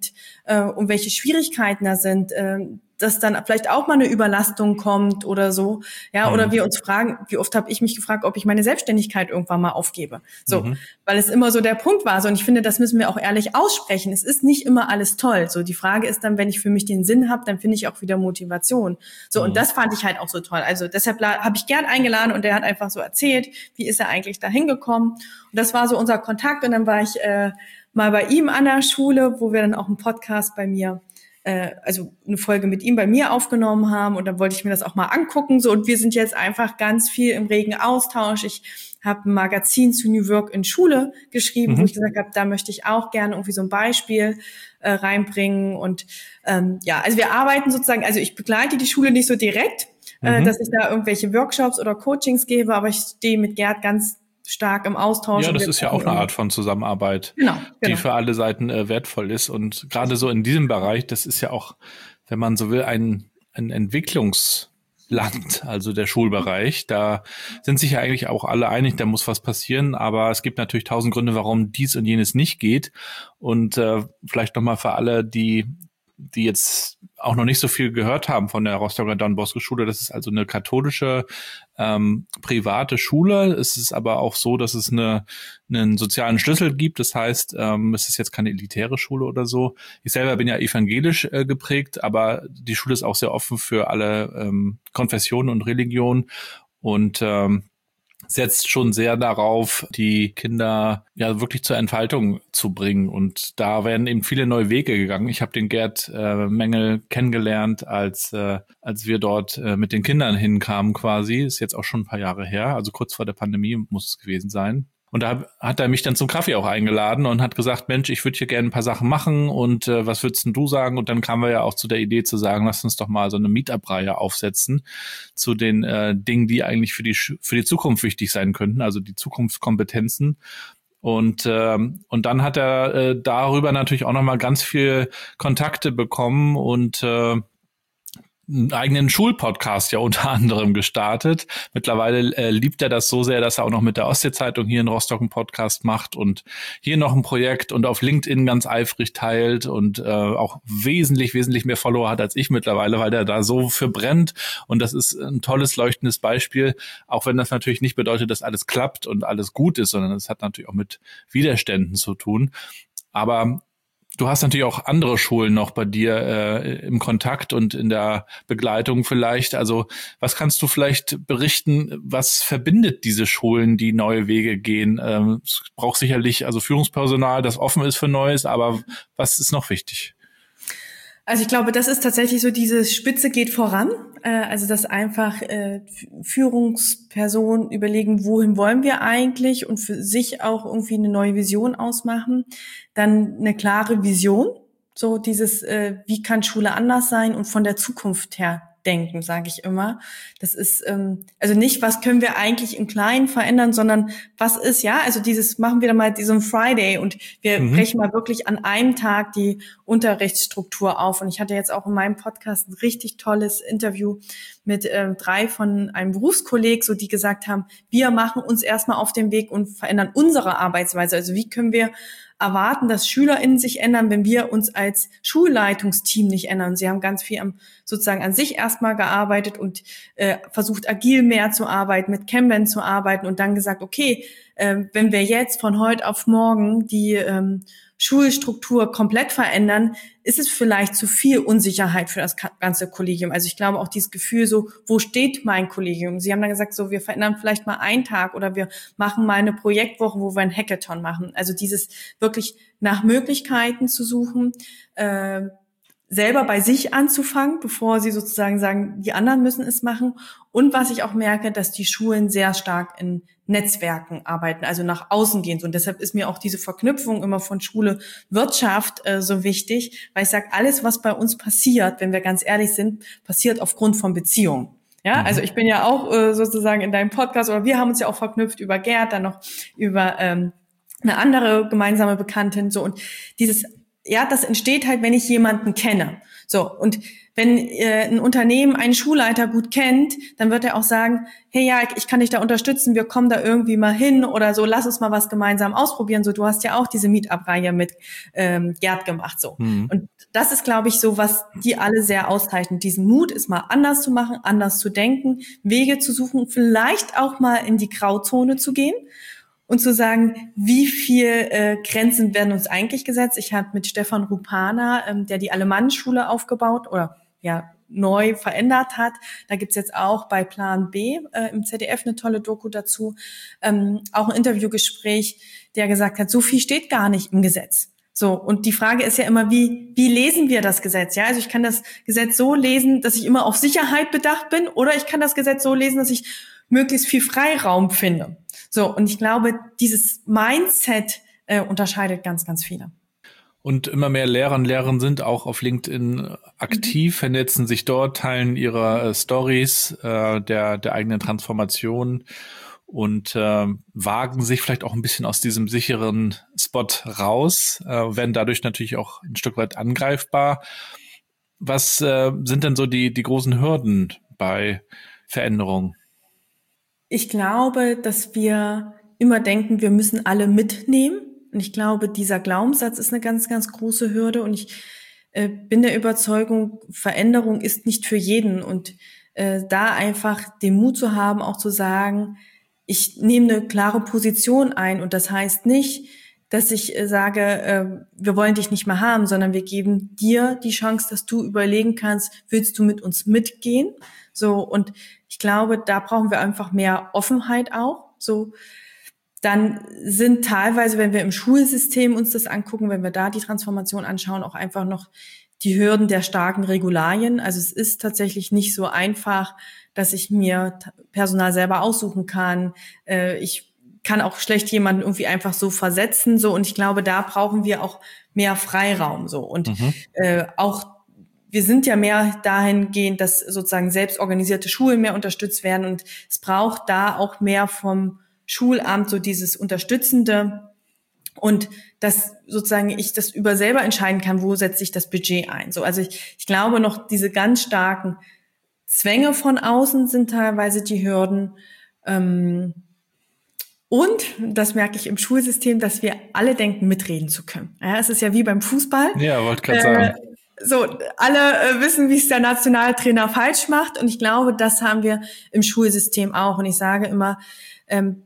Speaker 3: äh, und welche Schwierigkeiten da sind, äh, dass dann vielleicht auch mal eine Überlastung kommt oder so, ja, oder mhm. wir uns fragen, wie oft habe ich mich gefragt, ob ich meine Selbstständigkeit irgendwann mal aufgebe, so, mhm. weil es immer so der Punkt war, so, und ich finde, das müssen wir auch ehrlich aussprechen, es ist nicht immer alles toll, so, die Frage ist dann, wenn ich für mich den Sinn habe, dann finde ich auch wieder Motivation, so, mhm. und das fand ich halt auch so toll, also deshalb habe ich gern eingeladen und der hat einfach so erzählt, wie ist er eigentlich da hingekommen, und das war so unser Kontakt, und dann war ich äh, mal bei ihm an der Schule, wo wir dann auch einen Podcast bei mir also eine Folge mit ihm bei mir aufgenommen haben, und dann wollte ich mir das auch mal angucken, so, und wir sind jetzt einfach ganz viel im regen Austausch. Ich habe ein Magazin zu New Work in Schule geschrieben, mhm. wo ich gesagt habe, da möchte ich auch gerne irgendwie so ein Beispiel äh, reinbringen, und ähm, ja, also wir arbeiten sozusagen, also ich begleite die Schule nicht so direkt, mhm. äh, dass ich da irgendwelche Workshops oder Coachings gebe, aber ich stehe mit Gerd ganz stark im Austausch.
Speaker 2: Ja, das ist ja auch eine Art von Zusammenarbeit,
Speaker 3: genau, genau.
Speaker 2: die für alle Seiten äh, wertvoll ist. Und gerade so in diesem Bereich, das ist ja auch, wenn man so will, ein, ein Entwicklungsland, also der Schulbereich. Da sind sich ja eigentlich auch alle einig, da muss was passieren. Aber es gibt natürlich tausend Gründe, warum dies und jenes nicht geht. Und äh, vielleicht nochmal für alle, die die jetzt auch noch nicht so viel gehört haben von der Rostocker Don Bosco Schule. Das ist also eine katholische ähm, private Schule. Es ist aber auch so, dass es eine, einen sozialen Schlüssel gibt. Das heißt, ähm, es ist jetzt keine elitäre Schule oder so. Ich selber bin ja evangelisch äh, geprägt, aber die Schule ist auch sehr offen für alle ähm, Konfessionen und Religionen, und ähm, setzt schon sehr darauf, die Kinder ja wirklich zur Entfaltung zu bringen. Und da werden eben viele neue Wege gegangen. Ich habe den Gerd äh, Mengel kennengelernt, als äh, als wir dort äh, mit den Kindern hinkamen quasi. Ist jetzt auch schon ein paar Jahre her, also kurz vor der Pandemie muss es gewesen sein. Und da hat er mich dann zum Kaffee auch eingeladen und hat gesagt, Mensch, ich würde hier gerne ein paar Sachen machen, und äh, was würdest denn du sagen? Und dann kamen wir ja auch zu der Idee zu sagen, lass uns doch mal so eine Meetup-Reihe aufsetzen zu den äh, Dingen, die eigentlich für die für die Zukunft wichtig sein könnten, also die Zukunftskompetenzen. Und ähm, und dann hat er äh, darüber natürlich auch nochmal ganz viel Kontakte bekommen und äh, einen eigenen Schulpodcast ja unter anderem gestartet. Mittlerweile äh, liebt er das so sehr, dass er auch noch mit der Ostsee-Zeitung hier in Rostock einen Podcast macht und hier noch ein Projekt und auf LinkedIn ganz eifrig teilt und äh, auch wesentlich, wesentlich mehr Follower hat als ich mittlerweile, weil der da so für brennt. Und das ist ein tolles, leuchtendes Beispiel, auch wenn das natürlich nicht bedeutet, dass alles klappt und alles gut ist, sondern es hat natürlich auch mit Widerständen zu tun. Aber du hast natürlich auch andere Schulen noch bei dir äh, im Kontakt und in der Begleitung vielleicht. Also was kannst du vielleicht berichten, was verbindet diese Schulen, die neue Wege gehen? Ähm, es braucht sicherlich also Führungspersonal, das offen ist für Neues, aber was ist noch wichtig?
Speaker 3: Also ich glaube, das ist tatsächlich so, diese Spitze geht voran. Äh, also dass einfach äh, Führungspersonen überlegen, wohin wollen wir eigentlich, und für sich auch irgendwie eine neue Vision ausmachen. Dann eine klare Vision, so dieses, äh, wie kann Schule anders sein, und von der Zukunft her denken, sage ich immer. Das ist ähm, also nicht, was können wir eigentlich im Kleinen verändern, sondern was ist, ja, also dieses, machen wir da mal diesen Friday und wir mhm. brechen mal wirklich an einem Tag die Unterrichtsstruktur auf. Und ich hatte jetzt auch in meinem Podcast ein richtig tolles Interview mit ähm, drei von einem Berufskolleg, so die gesagt haben, wir machen uns erstmal auf den Weg und verändern unsere Arbeitsweise. Also wie können wir erwarten, dass SchülerInnen sich ändern, wenn wir uns als Schulleitungsteam nicht ändern. Sie haben ganz viel am, sozusagen an sich erstmal gearbeitet und äh, versucht, agil mehr zu arbeiten, mit Kanban zu arbeiten und dann gesagt, okay, äh, wenn wir jetzt von heute auf morgen die ähm, Schulstruktur komplett verändern, ist es vielleicht zu viel Unsicherheit für das ganze Kollegium. Also ich glaube auch dieses Gefühl so, wo steht mein Kollegium? Sie haben dann gesagt, so, wir verändern vielleicht mal einen Tag oder wir machen mal eine Projektwoche, wo wir ein Hackathon machen. Also dieses wirklich nach Möglichkeiten zu suchen, äh, selber bei sich anzufangen, bevor sie sozusagen sagen, die anderen müssen es machen. Und was ich auch merke, dass die Schulen sehr stark in Netzwerken arbeiten, also nach außen gehen. Und deshalb ist mir auch diese Verknüpfung immer von Schule, Wirtschaft äh, so wichtig, weil ich sage, alles, was bei uns passiert, wenn wir ganz ehrlich sind, passiert aufgrund von Beziehungen. Ja, also ich bin ja auch äh, sozusagen in deinem Podcast, oder wir haben uns ja auch verknüpft über Gerd, dann noch über ähm, eine andere gemeinsame Bekanntin, so, und dieses, ja, das entsteht halt, wenn ich jemanden kenne. So, und wenn äh, ein Unternehmen einen Schulleiter gut kennt, dann wird er auch sagen, hey, ja, ich kann dich da unterstützen, wir kommen da irgendwie mal hin oder so, lass uns mal was gemeinsam ausprobieren. So, du hast ja auch diese Meetup-Reihe mit ähm, Gerd gemacht, so.
Speaker 2: Mhm.
Speaker 3: Und das ist, glaube ich, so, was die alle sehr auszeichnet. Diesen Mut ist mal anders zu machen, anders zu denken, Wege zu suchen, vielleicht auch mal in die Grauzone zu gehen. Und zu sagen, wie viel äh, Grenzen werden uns eigentlich gesetzt. Ich habe mit Stefan Rupana, ähm, der die Alemann-Schule aufgebaut oder ja neu verändert hat, da gibt's jetzt auch bei Plan B äh, im Z D F eine tolle Doku dazu, ähm, auch ein Interviewgespräch, der gesagt hat, so viel steht gar nicht im Gesetz. So, und die Frage ist ja immer, wie wie lesen wir das Gesetz? Ja, also ich kann das Gesetz so lesen, dass ich immer auf Sicherheit bedacht bin, oder ich kann das Gesetz so lesen, dass ich möglichst viel Freiraum finde. So, und ich glaube, dieses Mindset äh, unterscheidet ganz, ganz viele.
Speaker 2: Und immer mehr Lehrer und Lehrerinnen sind auch auf LinkedIn aktiv, mhm. vernetzen sich dort, teilen ihre äh, Stories äh, der der eigenen Transformation und äh, wagen sich vielleicht auch ein bisschen aus diesem sicheren Spot raus, äh, werden dadurch natürlich auch ein Stück weit angreifbar. Was äh, sind denn so die die großen Hürden bei Veränderungen?
Speaker 3: Ich glaube, dass wir immer denken, wir müssen alle mitnehmen. Und ich glaube, dieser Glaubenssatz ist eine ganz, ganz große Hürde. Und ich äh, bin der Überzeugung, Veränderung ist nicht für jeden. Und äh, da einfach den Mut zu haben, auch zu sagen, ich nehme eine klare Position ein. Und das heißt nicht, dass ich äh, sage, äh, wir wollen dich nicht mehr haben, sondern wir geben dir die Chance, dass du überlegen kannst, willst du mit uns mitgehen? So, und ich glaube, da brauchen wir einfach mehr Offenheit auch. So, dann sind teilweise, wenn wir im Schulsystem uns das angucken, wenn wir da die Transformation anschauen, auch einfach noch die Hürden der starken Regularien. Also es ist tatsächlich nicht so einfach, dass ich mir Personal selber aussuchen kann. Äh, ich kann auch schlecht jemanden irgendwie einfach so versetzen. So, und ich glaube, da brauchen wir auch mehr Freiraum. So, und mhm. äh, auch wir sind ja mehr dahingehend, dass sozusagen selbstorganisierte Schulen mehr unterstützt werden, und es braucht da auch mehr vom Schulamt so dieses Unterstützende, und dass sozusagen ich das über selber entscheiden kann, wo setze ich das Budget ein. So, also ich, ich glaube noch, diese ganz starken Zwänge von außen sind teilweise die Hürden. Ähm, Und, das merke ich im Schulsystem, dass wir alle denken, mitreden zu können. Ja, es ist ja wie beim Fußball.
Speaker 2: Ja, wollte gerade sagen.
Speaker 3: Äh, so, alle äh, wissen, wie es der Nationaltrainer falsch macht. Und ich glaube, das haben wir im Schulsystem auch. Und ich sage immer, ähm,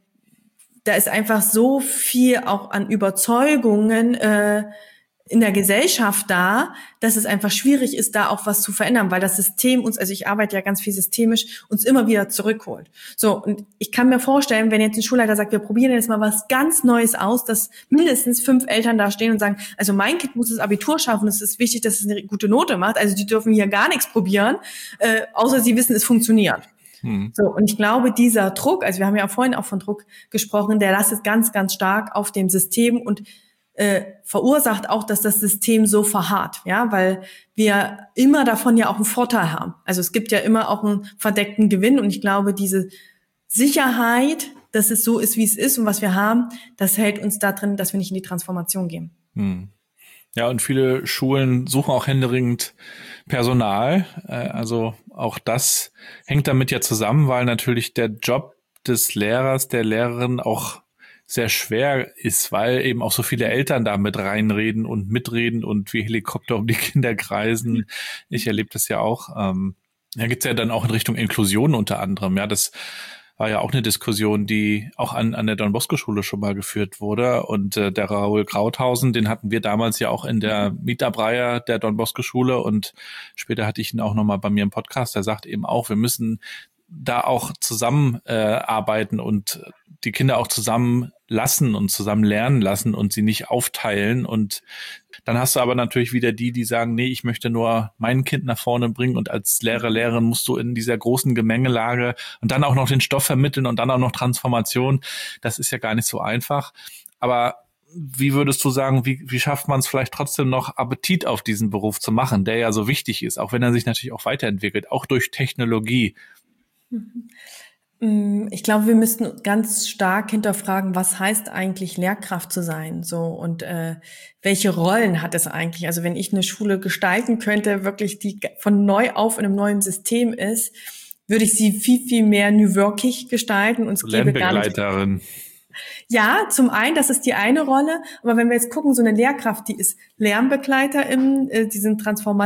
Speaker 3: da ist einfach so viel auch an Überzeugungen äh, in der Gesellschaft da, dass es einfach schwierig ist, da auch was zu verändern, weil das System uns, also ich arbeite ja ganz viel systemisch, uns immer wieder zurückholt. So, und ich kann mir vorstellen, wenn jetzt ein Schulleiter sagt, wir probieren jetzt mal was ganz Neues aus, dass mindestens fünf Eltern da stehen und sagen, also mein Kind muss das Abitur schaffen, es ist wichtig, dass es eine gute Note macht, also die dürfen hier gar nichts probieren, äh, außer sie wissen, es funktioniert. Hm. So, und ich glaube, dieser Druck, also wir haben ja vorhin auch von Druck gesprochen, der lastet ganz, ganz stark auf dem System und äh, verursacht auch, dass das System so verharrt, ja, weil wir immer davon ja auch einen Vorteil haben. Also es gibt ja immer auch einen verdeckten Gewinn, und ich glaube, diese Sicherheit, dass es so ist, wie es ist und was wir haben, das hält uns da drin, dass wir nicht in die Transformation gehen.
Speaker 2: Hm. Ja, und viele Schulen suchen auch händeringend Personal. Also auch das hängt damit ja zusammen, weil natürlich der Job des Lehrers, der Lehrerin auch sehr schwer ist, weil eben auch so viele Eltern da mit reinreden und mitreden und wie Helikopter um die Kinder kreisen. Ich erlebe das ja auch. Ähm, da gibt's ja dann auch in Richtung Inklusion unter anderem. Ja, das war ja auch eine Diskussion, die auch an, an der Don-Bosco-Schule schon mal geführt wurde. Und äh, der Raoul Krauthausen, den hatten wir damals ja auch in der Meetup-Reihe der Don-Bosco-Schule. Und später hatte ich ihn auch nochmal bei mir im Podcast. Der sagt eben auch, wir müssen da auch zusammen äh, arbeiten und die Kinder auch zusammen lassen und zusammen lernen lassen und sie nicht aufteilen. Und dann hast du aber natürlich wieder die, die sagen, nee, ich möchte nur mein Kind nach vorne bringen, und als Lehrer, Lehrerin musst du in dieser großen Gemengelage und dann auch noch den Stoff vermitteln und dann auch noch Transformation. Das ist ja gar nicht so einfach. Aber wie würdest du sagen, wie, wie schafft man es vielleicht trotzdem noch, Appetit auf diesen Beruf zu machen, der ja so wichtig ist, auch wenn er sich natürlich auch weiterentwickelt, auch durch Technologie?
Speaker 3: Ich glaube, wir müssten ganz stark hinterfragen, was heißt eigentlich Lehrkraft zu sein, so und äh, welche Rollen hat es eigentlich? Also wenn ich eine Schule gestalten könnte, wirklich die von neu auf in einem neuen System ist, würde ich sie viel viel mehr new workig gestalten und es gäbe gar nicht.
Speaker 2: Lernbegleiterin.
Speaker 3: Ja, zum einen, das ist die eine Rolle, aber wenn wir jetzt gucken, so eine Lehrkraft, die ist LernbegleiterInnen, äh, die sind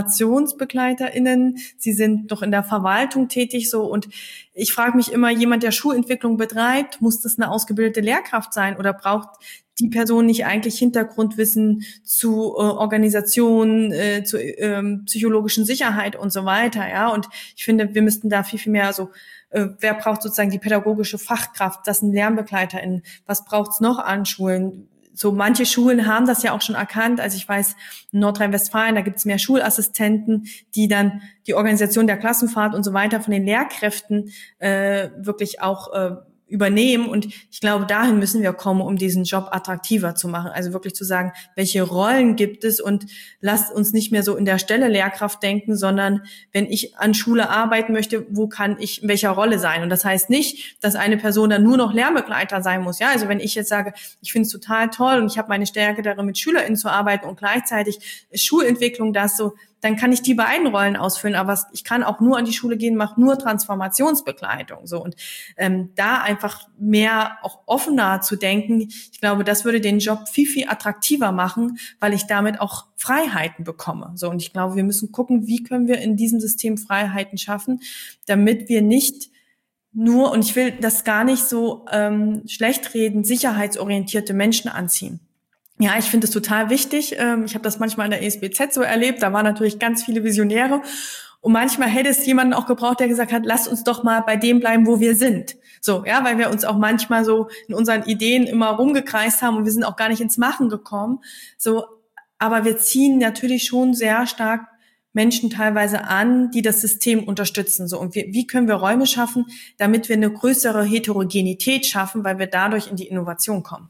Speaker 3: TransformationsbegleiterInnen, sie sind doch in der Verwaltung tätig, so, und ich frage mich immer, jemand, der Schulentwicklung betreibt, muss das eine ausgebildete Lehrkraft sein oder braucht die Person nicht eigentlich Hintergrundwissen zu äh, Organisation, äh, zu ähm, psychologischen Sicherheit und so weiter, ja, und ich finde, wir müssten da viel, viel mehr so, äh, wer braucht sozusagen die pädagogische Fachkraft, das sind LernbegleiterInnen, was braucht's noch an Schulen? So manche Schulen haben das ja auch schon erkannt, also ich weiß, in Nordrhein-Westfalen, da gibt's mehr Schulassistenten, die dann die Organisation der Klassenfahrt und so weiter von den Lehrkräften äh, wirklich auch äh, übernehmen, und ich glaube, dahin müssen wir kommen, um diesen Job attraktiver zu machen. Also wirklich zu sagen, welche Rollen gibt es, und lasst uns nicht mehr so in der Stelle Lehrkraft denken, sondern wenn ich an Schule arbeiten möchte, wo kann ich in welcher Rolle sein? Und das heißt nicht, dass eine Person dann nur noch Lernbegleiter sein muss. Ja, also wenn ich jetzt sage, ich finde es total toll und ich habe meine Stärke darin, mit SchülerInnen zu arbeiten und gleichzeitig Schulentwicklung, das so, dann kann ich die beiden Rollen ausfüllen, aber ich kann auch nur an die Schule gehen, mache nur Transformationsbegleitung, so, und ähm, da einfach mehr auch offener zu denken. Ich glaube, das würde den Job viel viel attraktiver machen, weil ich damit auch Freiheiten bekomme, so, und ich glaube, wir müssen gucken, wie können wir in diesem System Freiheiten schaffen, damit wir nicht nur, und ich will das gar nicht so ähm, schlecht reden, sicherheitsorientierte Menschen anziehen. Ja, ich finde es total wichtig. Ich habe das manchmal in der E S B Z so erlebt. Da waren natürlich ganz viele Visionäre. Und manchmal hätte es jemanden auch gebraucht, der gesagt hat, lasst uns doch mal bei dem bleiben, wo wir sind. So, ja, weil wir uns auch manchmal so in unseren Ideen immer rumgekreist haben und wir sind auch gar nicht ins Machen gekommen. So, aber wir ziehen natürlich schon sehr stark Menschen teilweise an, die das System unterstützen. So, und wir, wie können wir Räume schaffen, damit wir eine größere Heterogenität schaffen, weil wir dadurch in die Innovation kommen.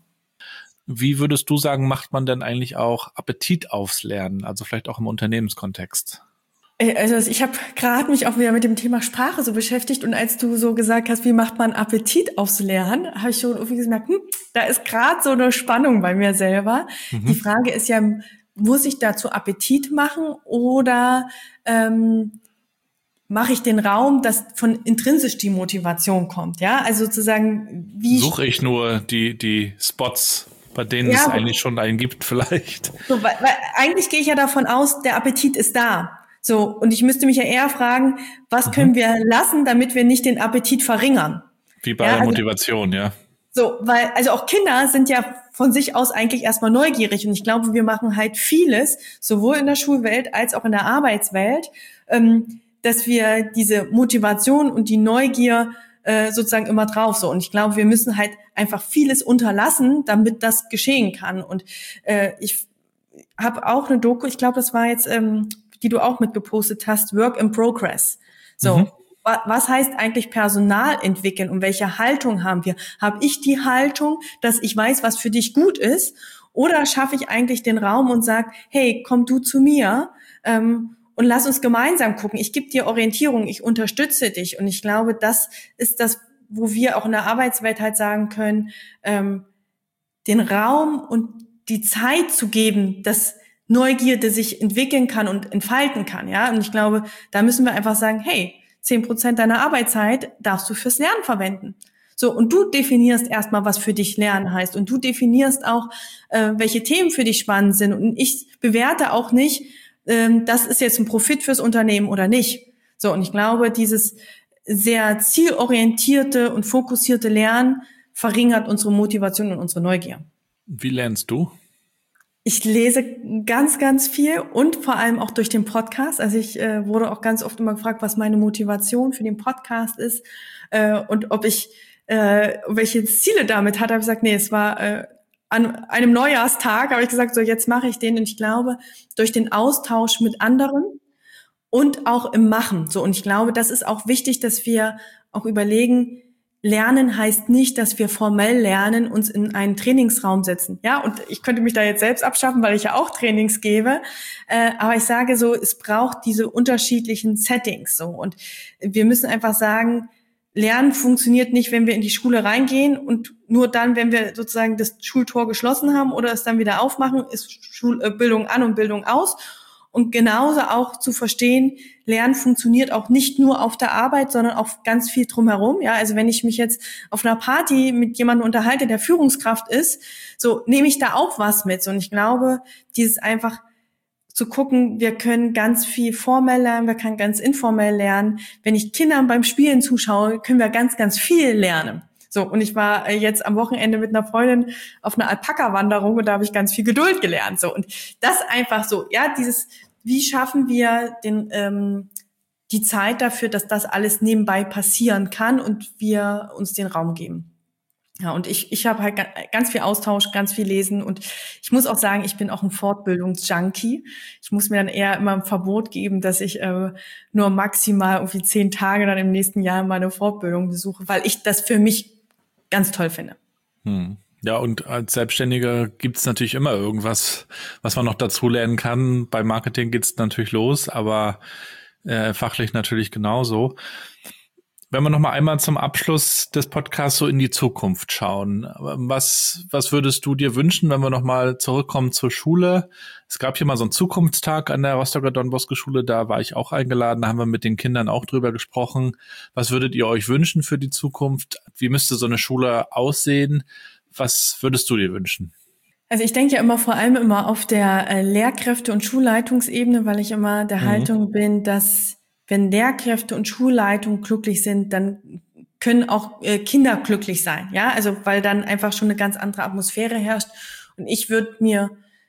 Speaker 2: Wie würdest du sagen, macht man denn eigentlich auch Appetit aufs Lernen, also vielleicht auch im Unternehmenskontext?
Speaker 3: Also ich habe gerade mich auch wieder mit dem Thema Sprache so beschäftigt, und als du so gesagt hast, wie macht man Appetit aufs Lernen, habe ich schon irgendwie gemerkt, hm, da ist gerade so eine Spannung bei mir selber. Mhm. Die Frage ist ja, muss ich dazu Appetit machen oder ähm, mache ich den Raum, dass von intrinsisch die Motivation kommt, ja? Also sozusagen, wie
Speaker 2: suche ich nur die die Spots, bei denen ja, es eigentlich schon einen gibt vielleicht.
Speaker 3: So, weil, weil eigentlich gehe ich ja davon aus, der Appetit ist da. So, und ich müsste mich ja eher fragen, was mhm. können wir lassen, damit wir nicht den Appetit verringern?
Speaker 2: Wie bei
Speaker 3: ja,
Speaker 2: der
Speaker 3: also,
Speaker 2: Motivation, ja.
Speaker 3: So, weil, also auch Kinder sind ja von sich aus eigentlich erstmal neugierig, und ich glaube, wir machen halt vieles, sowohl in der Schulwelt als auch in der Arbeitswelt, ähm, dass wir diese Motivation und die Neugier sozusagen immer drauf, so. Und ich glaube, wir müssen halt einfach vieles unterlassen, damit das geschehen kann. Und äh, ich habe auch eine Doku, ich glaube, das war jetzt, ähm, die du auch mitgepostet hast, Work in Progress. So, mhm. wa- was heißt eigentlich Personal entwickeln und welche Haltung haben wir? Habe ich die Haltung, dass ich weiß, was für dich gut ist? Oder schaffe ich eigentlich den Raum und sage, hey, komm du zu mir, ähm, und lass uns gemeinsam gucken. Ich gebe dir Orientierung, ich unterstütze dich. Und ich glaube, das ist das, wo wir auch in der Arbeitswelt halt sagen können, ähm, den Raum und die Zeit zu geben, dass Neugierde sich entwickeln kann und entfalten kann. Ja, und ich glaube, da müssen wir einfach sagen, hey, zehn Prozent deiner Arbeitszeit darfst du fürs Lernen verwenden. So, und du definierst erstmal, was für dich Lernen heißt. Und du definierst auch, äh, welche Themen für dich spannend sind. Und ich bewerte auch nicht, das ist jetzt ein Profit fürs Unternehmen oder nicht. So, und ich glaube, dieses sehr zielorientierte und fokussierte Lernen verringert unsere Motivation und unsere Neugier.
Speaker 2: Wie lernst du?
Speaker 3: Ich lese ganz, ganz viel und vor allem auch durch den Podcast. Also ich äh, wurde auch ganz oft immer gefragt, was meine Motivation für den Podcast ist äh, und ob ich äh, welche Ziele damit hatte. Habe ich gesagt, nee, es war äh, an einem Neujahrstag habe ich gesagt, so jetzt mache ich den, und ich glaube, durch den Austausch mit anderen und auch im Machen. So, und ich glaube, das ist auch wichtig, dass wir auch überlegen, Lernen heißt nicht, dass wir formell lernen, uns in einen Trainingsraum setzen. Ja, und ich könnte mich da jetzt selbst abschaffen, weil ich ja auch Trainings gebe. Äh, aber ich sage so, es braucht diese unterschiedlichen Settings so. Und wir müssen einfach sagen, Lernen funktioniert nicht, wenn wir in die Schule reingehen und nur dann, wenn wir sozusagen das Schultor geschlossen haben oder es dann wieder aufmachen, ist Schul- äh, Bildung an und Bildung aus. Und genauso auch zu verstehen, Lernen funktioniert auch nicht nur auf der Arbeit, sondern auch ganz viel drumherum. Ja, also wenn ich mich jetzt auf einer Party mit jemandem unterhalte, der Führungskraft ist, so nehme ich da auch was mit. Und ich glaube, dieses einfach zu gucken, wir können ganz viel formell lernen, wir können ganz informell lernen. Wenn ich Kindern beim Spielen zuschaue, können wir ganz, ganz viel lernen. So, und ich war jetzt am Wochenende mit einer Freundin auf einer Alpaka-Wanderung und da habe ich ganz viel Geduld gelernt. So, und das einfach so, ja, dieses, wie schaffen wir den ähm, die Zeit dafür, dass das alles nebenbei passieren kann und wir uns den Raum geben. Ja, und ich ich habe halt ganz viel Austausch, ganz viel lesen und ich muss auch sagen, ich bin auch ein Fortbildungsjunkie. Ich muss mir dann eher immer ein Verbot geben, dass ich äh, nur maximal irgendwie zehn Tage dann im nächsten Jahr meine Fortbildung besuche, weil ich das für mich ganz toll finde.
Speaker 2: Hm. Ja, und als Selbstständiger gibt's natürlich immer irgendwas, was man noch dazu lernen kann. Bei Marketing geht's natürlich los, aber äh, fachlich natürlich genauso. Wenn wir noch mal einmal zum Abschluss des Podcasts so in die Zukunft schauen, was was würdest du dir wünschen, wenn wir noch mal zurückkommen zur Schule? Es gab hier mal so einen Zukunftstag an der Rostocker Don Bosco Schule, da war ich auch eingeladen, da haben wir mit den Kindern auch drüber gesprochen. Was würdet ihr euch wünschen für die Zukunft? Wie müsste so eine Schule aussehen? Was würdest du dir wünschen?
Speaker 3: Also ich denke ja immer vor allem immer auf der äh, Lehrkräfte- und Schulleitungsebene, weil ich immer der mhm. Haltung bin, dass wenn Lehrkräfte und Schulleitung glücklich sind, dann können auch äh, Kinder glücklich sein, ja, also weil dann einfach schon eine ganz andere Atmosphäre herrscht. Und ich würde mir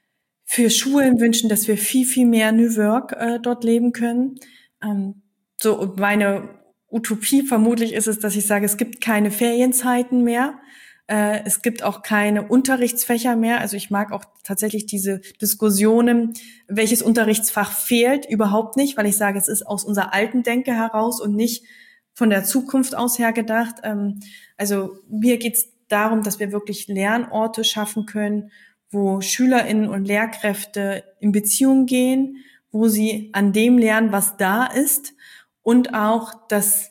Speaker 3: für Schulen wünschen, dass wir viel, viel mehr New Work äh, dort leben können. Ähm, so und meine Utopie vermutlich ist es, dass ich sage, es gibt keine Ferienzeiten mehr. Äh, es gibt auch keine Unterrichtsfächer mehr. Also ich mag auch tatsächlich diese Diskussionen, welches Unterrichtsfach fehlt, überhaupt nicht, weil ich sage, es ist aus unserer alten Denke heraus und nicht von der Zukunft aus her gedacht. Ähm, also mir geht es darum, dass wir wirklich Lernorte schaffen können, wo SchülerInnen und Lehrkräfte in Beziehung gehen, wo sie an dem lernen, was da ist und auch, dass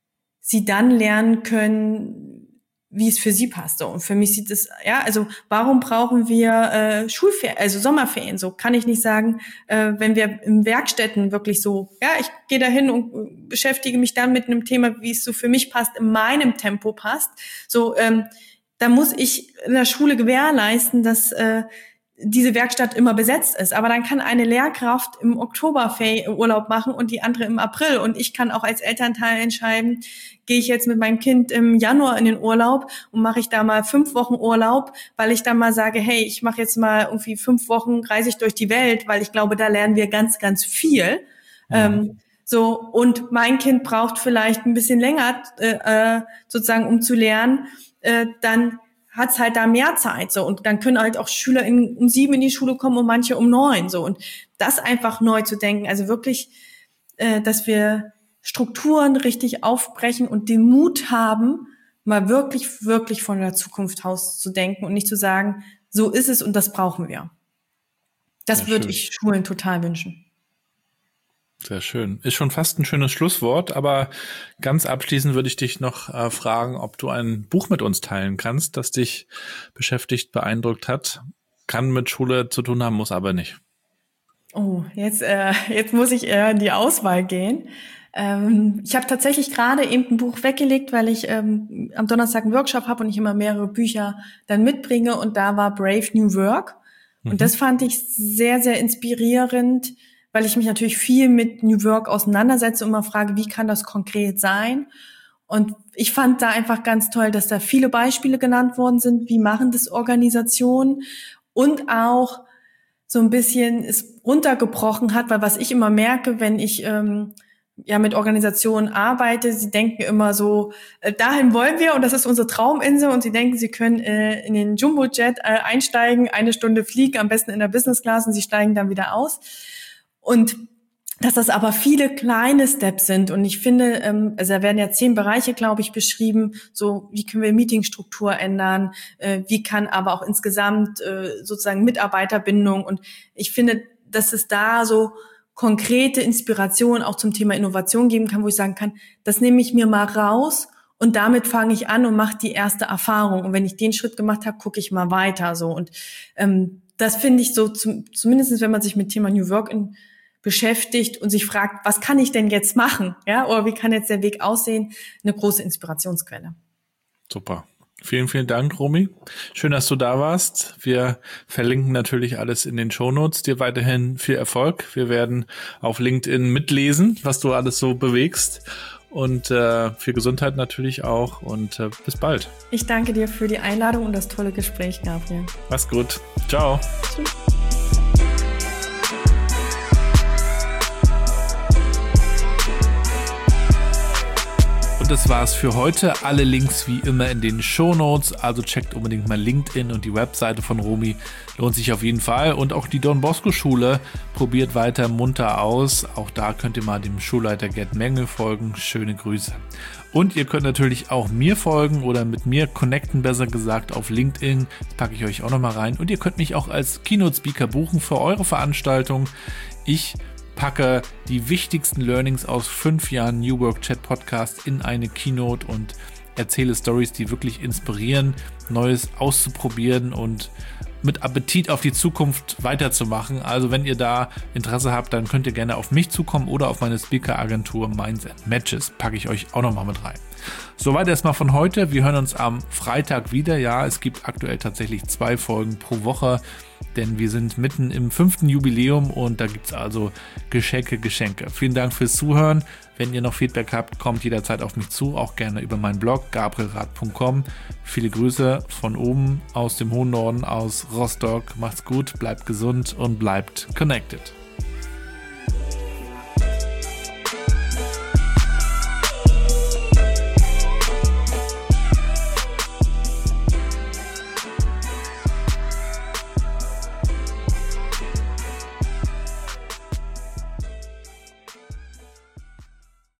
Speaker 3: sie dann lernen können, wie es für sie passt. Und für mich sieht es, ja, also warum brauchen wir äh, Schulferien, also Sommerferien? So kann ich nicht sagen, äh, wenn wir in Werkstätten wirklich so, ja, ich gehe da hin und beschäftige mich dann mit einem Thema, wie es so für mich passt, in meinem Tempo passt. So, ähm, da muss ich in der Schule gewährleisten, dass äh, diese Werkstatt immer besetzt ist. Aber dann kann eine Lehrkraft im Oktober Urlaub machen und die andere im April. Und ich kann auch als Elternteil entscheiden, gehe ich jetzt mit meinem Kind im Januar in den Urlaub und mache ich da mal fünf Wochen Urlaub, weil ich dann mal sage, hey, ich mache jetzt mal irgendwie fünf Wochen, reise ich durch die Welt, weil ich glaube, da lernen wir ganz, ganz viel. Ja. Ähm, so, und mein Kind braucht vielleicht ein bisschen länger, äh, sozusagen, um zu lernen, äh, dann hat's halt da mehr Zeit, so. Und dann können halt auch Schüler in, um sieben in die Schule kommen und manche um neun, so. Und das einfach neu zu denken, also wirklich, äh, dass wir Strukturen richtig aufbrechen und den Mut haben, mal wirklich, wirklich von der Zukunft aus zu denken und nicht zu sagen, so ist es und das brauchen wir. Das würde ich Schulen total wünschen.
Speaker 2: Sehr schön. Ist schon fast ein schönes Schlusswort, aber ganz abschließend würde ich dich noch äh, fragen, ob du ein Buch mit uns teilen kannst, das dich beschäftigt, beeindruckt hat. Kann mit Schule zu tun haben, muss aber nicht.
Speaker 3: Oh, jetzt, äh, jetzt muss ich eher in die Auswahl gehen. Ähm, ich habe tatsächlich gerade eben ein Buch weggelegt, weil ich ähm, am Donnerstag einen Workshop habe und ich immer mehrere Bücher dann mitbringe und da war Brave New Work. Mhm. Und das fand ich sehr, sehr inspirierend, weil ich mich natürlich viel mit New Work auseinandersetze und immer frage, wie kann das konkret sein? Und ich fand da einfach ganz toll, dass da viele Beispiele genannt worden sind, wie machen das Organisationen und auch so ein bisschen es runtergebrochen hat, weil was ich immer merke, wenn ich ähm, ja mit Organisationen arbeite, sie denken immer so, äh, dahin wollen wir und das ist unsere Trauminsel und sie denken, sie können äh, in den Jumbojet äh, einsteigen, eine Stunde fliegen, am besten in der Business Class und sie steigen dann wieder aus. Und dass das aber viele kleine Steps sind. Und ich finde, ähm, also da werden ja zehn Bereiche, glaube ich, beschrieben, so wie können wir Meetingstruktur ändern, äh, wie kann aber auch insgesamt äh, sozusagen Mitarbeiterbindung. Und ich finde, dass es da so konkrete Inspiration auch zum Thema Innovation geben kann, wo ich sagen kann, das nehme ich mir mal raus Und damit fange ich an und mache die erste Erfahrung. Und wenn ich den Schritt gemacht habe, gucke ich mal weiter. So und ähm, das finde ich so, zum, zumindest wenn man sich mit Thema New Work in, beschäftigt und sich fragt, was kann ich denn jetzt machen? Ja, oder wie kann jetzt der Weg aussehen? Eine große Inspirationsquelle.
Speaker 2: Super. Vielen, vielen Dank, Romy. Schön, dass du da warst. Wir verlinken natürlich alles in den Shownotes. Dir weiterhin viel Erfolg. Wir werden auf LinkedIn mitlesen, was du alles so bewegst. Und äh, viel Gesundheit natürlich auch. Und äh, bis bald.
Speaker 3: Ich danke dir für die Einladung und das tolle Gespräch, Gabriel.
Speaker 2: Mach's gut. Ciao.
Speaker 3: Tschüss.
Speaker 2: Das war's für heute. Alle Links wie immer in den Shownotes, also checkt unbedingt mal LinkedIn und die Webseite von Romy. Lohnt sich auf jeden Fall. Und auch die Don Bosco Schule probiert weiter munter aus. Auch da könnt ihr mal dem Schulleiter Gerd Mengel folgen. Schöne Grüße. Und ihr könnt natürlich auch mir folgen oder mit mir connecten, besser gesagt, auf LinkedIn. Das packe ich euch auch nochmal rein. Und ihr könnt mich auch als Keynote-Speaker buchen für eure Veranstaltung. Ich packe die wichtigsten Learnings aus fünf Jahren New Work Chat Podcast in eine Keynote und erzähle Stories, die wirklich inspirieren, Neues auszuprobieren und mit Appetit auf die Zukunft weiterzumachen. Also wenn ihr da Interesse habt, dann könnt ihr gerne auf mich zukommen oder auf meine Speaker-Agentur Minds and Matches. Packe ich euch auch nochmal mit rein. Soweit erstmal von heute. Wir hören uns am Freitag wieder. Ja, es gibt aktuell tatsächlich zwei Folgen pro Woche, denn wir sind mitten im fünften Jubiläum und da gibt es also Geschenke, Geschenke. Vielen Dank fürs Zuhören. Wenn ihr noch Feedback habt, kommt jederzeit auf mich zu, auch gerne über meinen Blog gabrielrath punkt com. Viele Grüße von oben aus dem hohen Norden, aus Rostock. Macht's gut, bleibt gesund und bleibt connected.